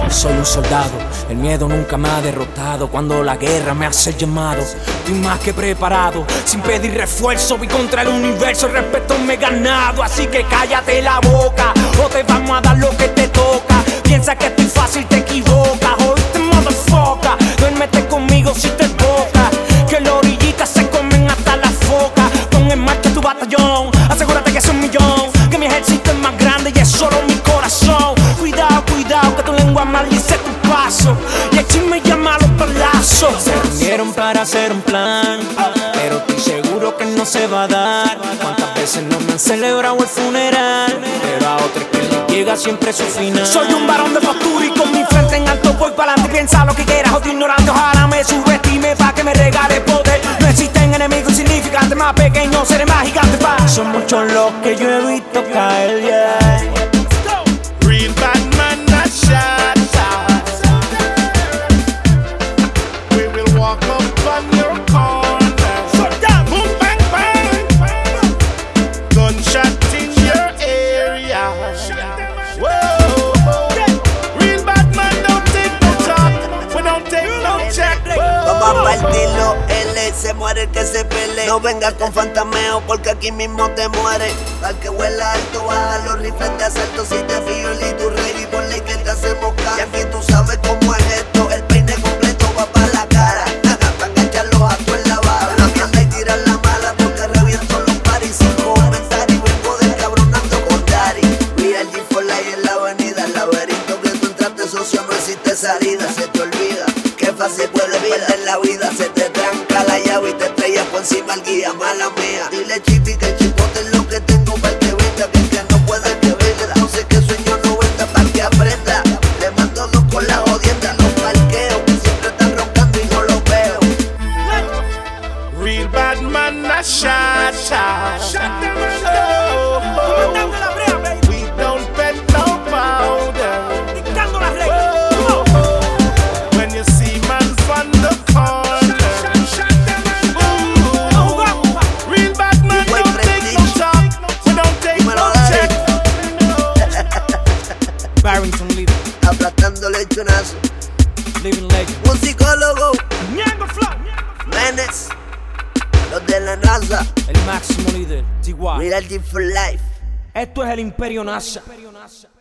Soy un soldado, el miedo nunca me ha derrotado. Cuando la guerra me hace el llamado, estoy más que preparado. Sin pedir refuerzo, voy contra el universo. El respeto me he ganado, así que cállate la boca o te vamos a dar lo que te toca. Piensa que estoy fácil, te equivocas. Oíste, motherfucker, duérmete conmigo si te toca. Que la orillita se comen hasta la foca. Pon en marcha tu batallón, asegúrate que es 1.000.000. Que mi ejército es más grande y es solo mi corazón. Cuidado, cuidado, que tu lengua maldice tu paso. Y el chisme llama a los palazos. Se reunieron para hacer un plan, pero estoy seguro que no se va a dar. Cuántas veces no me han celebrado el funeral, pero a otros que les llega siempre su final. Soy un varón de postura y con mi frente en alto voy para adelante. Piensa lo que quieras, odio ignorante. Ojalá me subestime pa' que me regale poder. No existen enemigos insignificantes, más pequeños seré más gigante, pa. Son muchos los que yo he visto caer, yeah. Real bad man, not shot. We will walk up on your corner. Boom, bang, bang. Gunshot in your area. Whoa. Real bad man, don't take no talk. We don't take no check. Vamos a partirlo, L, se muere el que se pele. No vengas con fantameo porque aquí mismo te muere. Al que huela alto, baja los rifles de asalto. Si te fío el Iturrey y ponle que te hacemos caso. Y aquí tú sabes cómo es esto, el peine completo va para la cara. Pa' enganchar los actos en la barra. La mierda y tirar la mala porque reviento los paris. Sin comentar y vengo descabronando con Dari. Real G for Life en la avenida. El laberinto que tú entraste, socio, no existe salida. Se te olvida que fácil puede perder la vida. Se te tranca la llave y te estrellas por encima el guía. Mala mía, dile Chipi que el chipote es lo que tengo para el que venga. Que el que no pueda el que venga. No sé qué sueño no venda para que aprenda. Le mando dos con la jodienda. Los parqueos que siempre están roncando y no los veo. Real bad man, not shot. We don't bet no powder. When you see man from the corner. Real bad man, don't take no talk. We don't take no check. Barrington Lee, Aplastando lechonazo. living legend. Un psicólogo. Menes. Los de la NASA. El máximo líder, T.Y. Real G for Life. Esto es el Imperio NASA.